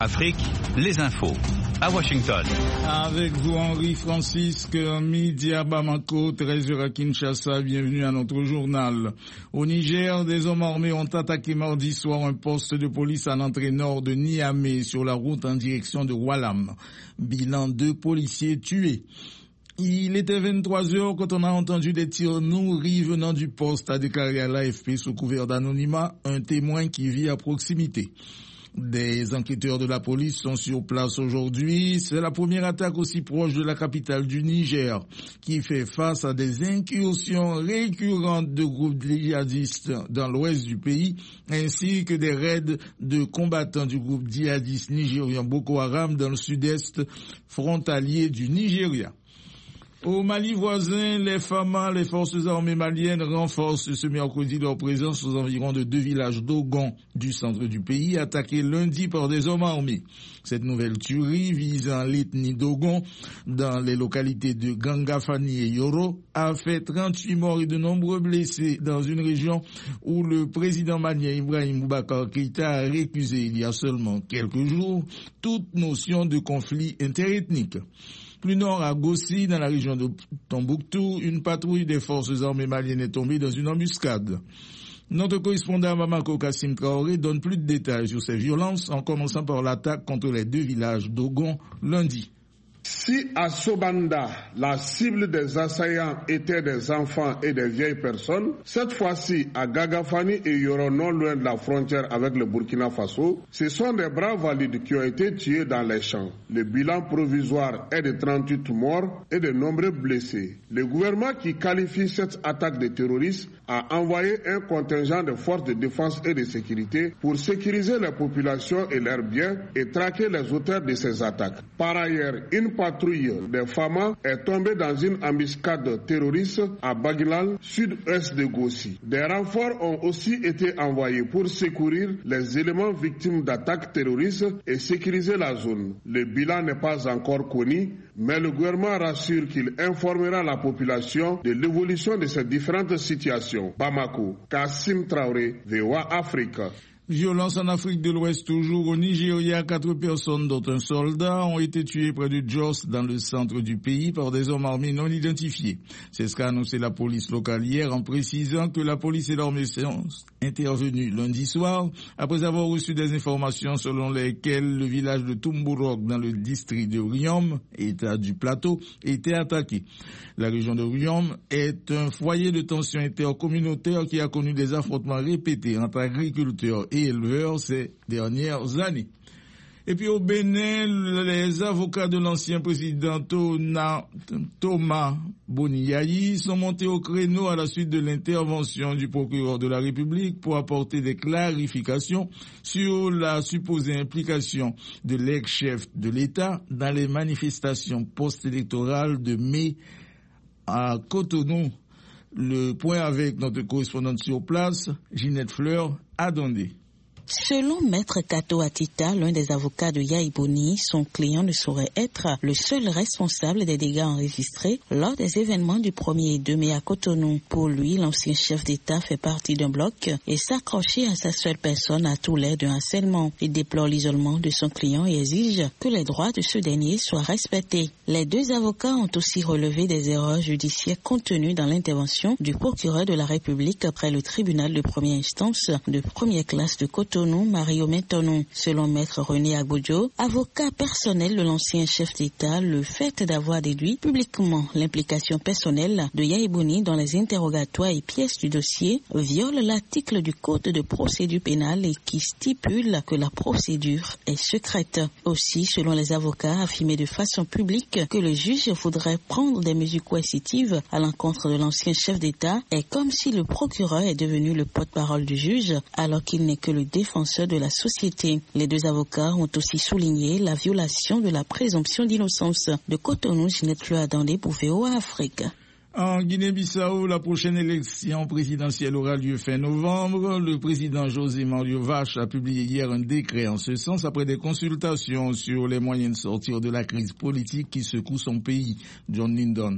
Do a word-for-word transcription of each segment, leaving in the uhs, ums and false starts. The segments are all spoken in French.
Afrique, les infos. À Washington. Avec vous, Henri Francisque, midi à Bamako, treize heures à Kinshasa. Bienvenue à notre journal. Au Niger, des hommes armés ont attaqué mardi soir un poste de police à l'entrée nord de Niamey sur la route en direction de Walam. Bilan, deux policiers tués. Il était vingt-trois heures quand on a entendu des tirs nourris venant du poste, a déclaré à l'A F P sous couvert d'anonymat un témoin qui vit à proximité. Des enquêteurs de la police sont sur place aujourd'hui. C'est la première attaque aussi proche de la capitale du Niger, qui fait face à des incursions récurrentes de groupes djihadistes dans l'ouest du pays, ainsi que des raids de combattants du groupe djihadiste nigérien Boko Haram dans le sud-est frontalier du Nigeria. Au Mali voisin, les F A M A, les forces armées maliennes, renforcent ce mercredi leur présence aux environs de deux villages d'Ogon du centre du pays, attaqués lundi par des hommes armés. Cette nouvelle tuerie visant l'ethnie d'Ogon dans les localités de Gangafani et Yoro a fait trente-huit morts et de nombreux blessés dans une région où le président malien Ibrahim Boubacar Keïta a récusé il y a seulement quelques jours toute notion de conflit interethnique. Plus nord à Gossi, dans la région de Tombouctou, une patrouille des forces armées maliennes est tombée dans une embuscade. Notre correspondant à Bamako, Kassim Traoré, donne plus de détails sur ces violences, en commençant par l'attaque contre les deux villages d'Ogon lundi. Si à Sobanda, la cible des assaillants était des enfants et des vieilles personnes, cette fois-ci à Gagafani et Yoro, non loin de la frontière avec le Burkina Faso, ce sont des braves valides qui ont été tués dans les champs. Le bilan provisoire est de trente-huit morts et de nombreux blessés. Le gouvernement qui qualifie cette attaque de terrorisme a envoyé un contingent de forces de défense et de sécurité pour sécuriser les populations et leurs biens et traquer les auteurs de ces attaques. Par ailleurs, une patrouille des F A M A est tombée dans une embuscade terroriste à Bagilal, sud-est de Gossi. Des renforts ont aussi été envoyés pour secourir les éléments victimes d'attaques terroristes et sécuriser la zone. Le bilan n'est pas encore connu, mais le gouvernement rassure qu'il informera la population de l'évolution de ces différentes situations. Bamako, Kassim Traoré, V O A Afrique. Violence en Afrique de l'Ouest toujours. Au Nigeria, quatre personnes, dont un soldat, ont été tuées près de Jos, dans le centre du pays, par des hommes armés non identifiés. C'est ce qu'a annoncé la police locale hier, en précisant que la police et l'armée sont intervenus lundi soir, après avoir reçu des informations selon lesquelles le village de Tumburok, dans le district de Riom, état du plateau, était attaqué. La région de Riom est un foyer de tension intercommunautaire qui a connu des affrontements répétés entre agriculteurs et éleveurs ces dernières années. Et puis au Bénin, les avocats de l'ancien président Thomas Boniayi sont montés au créneau à la suite de l'intervention du procureur de la République pour apporter des clarifications sur la supposée implication de l'ex-chef de l'État dans les manifestations post-électorales de mai à Cotonou. Le point avec notre correspondante sur place, Ginette Fleur, à Dondé. Selon Maître Kato Atita, l'un des avocats de Yayi Boni, son client ne saurait être le seul responsable des dégâts enregistrés lors des événements du premier et deux mai à Cotonou. Pour lui, l'ancien chef d'État fait partie d'un bloc et s'accrocher à sa seule personne a tout l'air d'un harcèlement. Il déplore l'isolement de son client et exige que les droits de ce dernier soient respectés. Les deux avocats ont aussi relevé des erreurs judiciaires contenues dans l'intervention du procureur de la République après le tribunal de première instance de première classe de Cotonou, Mario Mentonou. Selon Maître René Agbodjo, avocat personnel de l'ancien chef d'État, le fait d'avoir déduit publiquement l'implication personnelle de Yayi Boni dans les interrogatoires et pièces du dossier viole l'article du Code de procédure pénale et qui stipule que la procédure est secrète. Aussi, selon les avocats, affirmer de façon publique que le juge voudrait prendre des mesures coercitives à l'encontre de l'ancien chef d'État est comme si le procureur est devenu le porte-parole du juge alors qu'il n'est que le défenseur de la société. Les deux avocats ont aussi souligné la violation de la présomption d'innocence. De Cotonou, Ginette Fleur Dondé pour V O A Afrique. En Guinée-Bissau, la prochaine élection présidentielle aura lieu fin novembre. Le président José Mario Vache a publié hier un décret en ce sens après des consultations sur les moyens de sortir de la crise politique qui secoue son pays. John Lindon.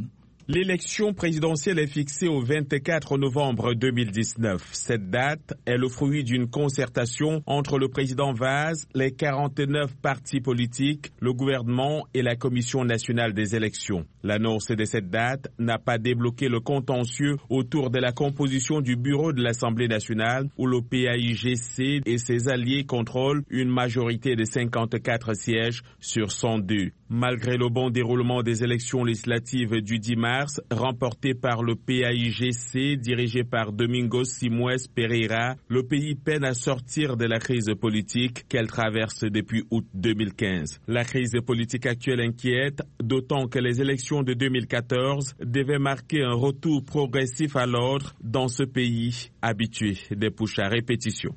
L'élection présidentielle est fixée au vingt-quatre novembre deux mille dix-neuf. Cette date est le fruit d'une concertation entre le président Vaz, les quarante-neuf partis politiques, le gouvernement et la Commission nationale des élections. L'annonce de cette date n'a pas débloqué le contentieux autour de la composition du bureau de l'Assemblée nationale où le P A I G C et ses alliés contrôlent une majorité de cinquante-quatre sièges sur cent deux. Malgré le bon déroulement des élections législatives du dix mars, remportées par le P A I G C dirigé par Domingos Simões Pereira, le pays peine à sortir de la crise politique qu'elle traverse depuis août deux mille quinze. La crise politique actuelle inquiète, d'autant que les élections de deux mille quatorze devaient marquer un retour progressif à l'ordre dans ce pays habitué des pushs à répétition.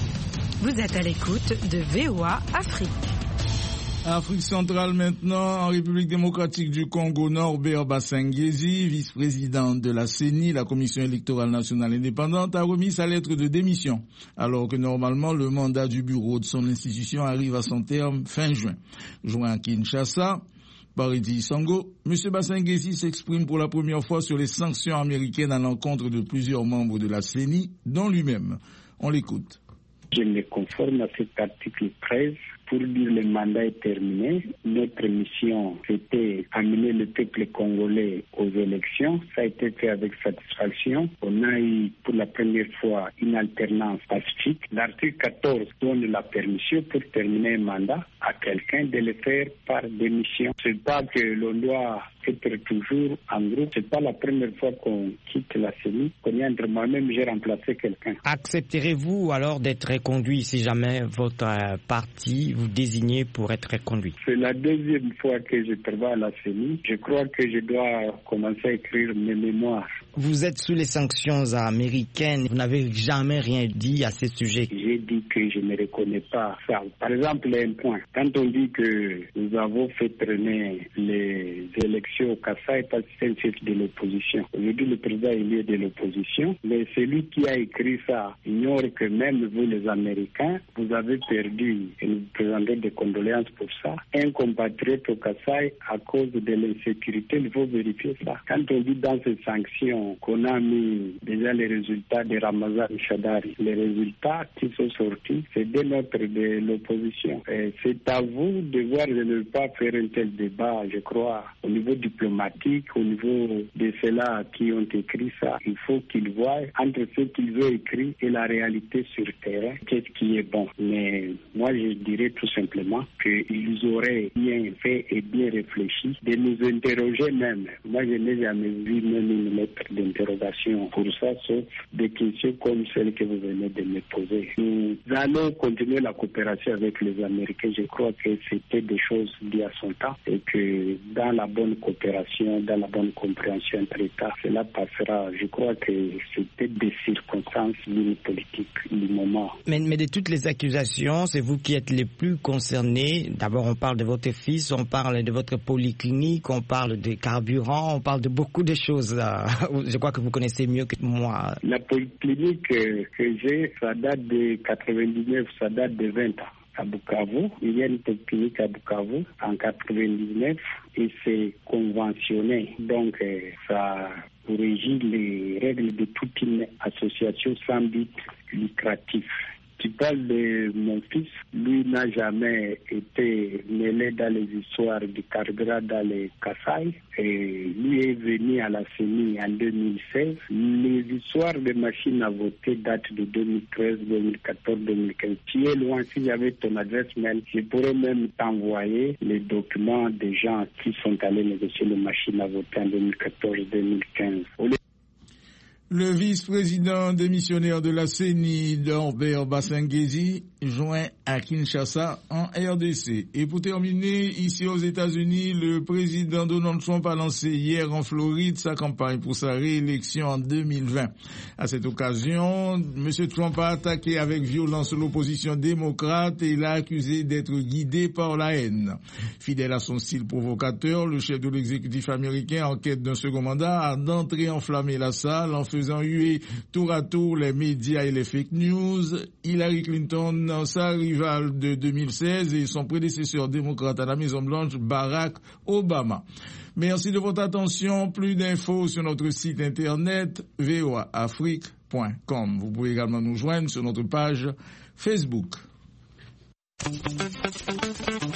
Vous êtes à l'écoute de V O A Afrique. Afrique centrale maintenant, en République démocratique du Congo, Norbert Basengezi, vice-président de la C E N I, la Commission électorale nationale indépendante, a remis sa lettre de démission, alors que normalement le mandat du bureau de son institution arrive à son terme fin juin. Joint à Kinshasa, Baridi Sango, M. Basengezi s'exprime pour la première fois sur les sanctions américaines à l'encontre de plusieurs membres de la C E N I, dont lui-même. On l'écoute. Je me conforme à cet article treize pour dire le mandat est terminé. Notre mission, c'était amener le peuple congolais aux élections. Ça a été fait avec satisfaction. On a eu pour la première fois une alternance pacifique. L'article quatorze donne la permission pour terminer un mandat à quelqu'un de le faire par démission. C'est pas que l'on doit être toujours en groupe. C'est pas la première fois qu'on quitte la C E N I. Qu'on moi-même, j'ai remplacé quelqu'un. Accepterez-vous alors d'être reconduit si jamais votre euh, parti vous désignez pour être reconduit? C'est la deuxième fois que je travaille à la C E N I. Je crois que je dois commencer à écrire mes mémoires. Vous êtes sous les sanctions américaines. Vous n'avez jamais rien dit à ce sujet. J'ai dit que je ne reconnais pas ça. Par exemple, un point. Quand on dit que nous avons fait traîner les élections au Kassai parce que c'est un chef de l'opposition. Aujourd'hui, le président est lié de l'opposition, mais celui qui a écrit ça ignore que même vous, les Américains, vous avez perdu et nous présentons des condoléances pour ça. Un compatriote au Kassai, à cause de l'insécurité, il faut vérifier ça. Quand on dit dans ces sanctions qu'on a mis déjà les résultats de Ramazan Shadari, les résultats qui sont sortis, c'est des notes de l'opposition. Et c'est à vous de voir, de ne pas faire un tel débat, je crois, au niveau diplomatique, au niveau de ceux-là qui ont écrit ça. Il faut qu'ils voient entre ce qu'ils ont écrit et la réalité sur le terrain, qu'est-ce qui est bon. Mais moi, je dirais tout simplement qu'ils auraient bien fait et bien réfléchi de nous interroger même. Moi, je n'ai jamais vu même une lettre d'interrogation pour ça, sauf des questions comme celles que vous venez de me poser. Nous allons continuer la coopération avec les Américains. Je crois que c'était des choses liées à son temps et que dans la bonne coopération, dans la bonne compréhension entre États, cela passera. Je crois que c'était des circonstances d'une politique du moment. Mais, mais de toutes les accusations, c'est vous qui êtes les plus concernés. D'abord, on parle de votre fils, on parle de votre polyclinique, on parle de carburant, on parle de beaucoup de choses. Je crois que vous connaissez mieux que moi. La polyclinique que j'ai, ça date de quatre-vingt-dix-neuf, ça date de vingt ans. À Bukavu, il y a une polyclinique à Bukavu en quatre-vingt-dix-neuf et c'est conventionné. Donc, ça régit les règles de toute une association sans but lucratif. Tu parles de mon fils, lui n'a jamais été mêlé dans les histoires du carburant dans les Kassai. Et lui est venu à la C E N I en deux mille seize. Les histoires de machines à voter datent de deux mille treize, deux mille quatorze, deux mille quinze. Tu es loin, si j'avais ton adresse mail, je pourrais même t'envoyer les documents des gens qui sont allés négocier les machines à voter en deux mille quatorze, deux mille quinze. Le vice-président démissionnaire de la C E N I, Norbert Basengezi, joint à Kinshasa en R D C. Et pour terminer, ici aux États-Unis, le président Donald Trump a lancé hier en Floride sa campagne pour sa réélection en deux mille vingt. À cette occasion, M. Trump a attaqué avec violence l'opposition démocrate et l'a accusé d'être guidé par la haine. Fidèle à son style provocateur, le chef de l'exécutif américain, en quête d'un second mandat, a d'entrée enflammé la salle en faisant faisant huer tour à tour les médias et les fake news. Hillary Clinton, sa rivale de deux mille seize, et son prédécesseur démocrate à la Maison-Blanche, Barack Obama. Merci de votre attention. Plus d'infos sur notre site internet v o a afrique point com. Vous pouvez également nous joindre sur notre page Facebook.